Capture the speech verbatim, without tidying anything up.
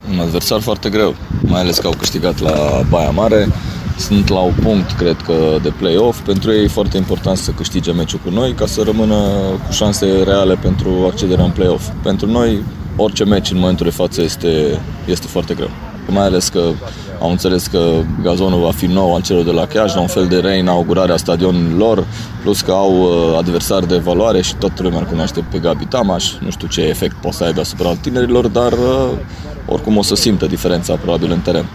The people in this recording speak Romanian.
Un adversar foarte greu, mai ales că au câștigat la Baia Mare. Sunt la un punct, cred că, de play-off. Pentru ei e foarte important să câștige meciul cu noi ca să rămână cu șanse reale pentru accederea în play-off. Pentru noi, orice meci în momentul de față este, este foarte greu. Mai ales că au înțeles că gazonul va fi nou al celor de la Chiajna, un fel de reinaugurare a stadionului lor, plus că au adversari de valoare și toată lumea îl cunoaște pe Gabi Tamaș. Nu știu ce efect poate să aibă asupra tinerilor, dar oricum o să simtă diferența probabil în teren.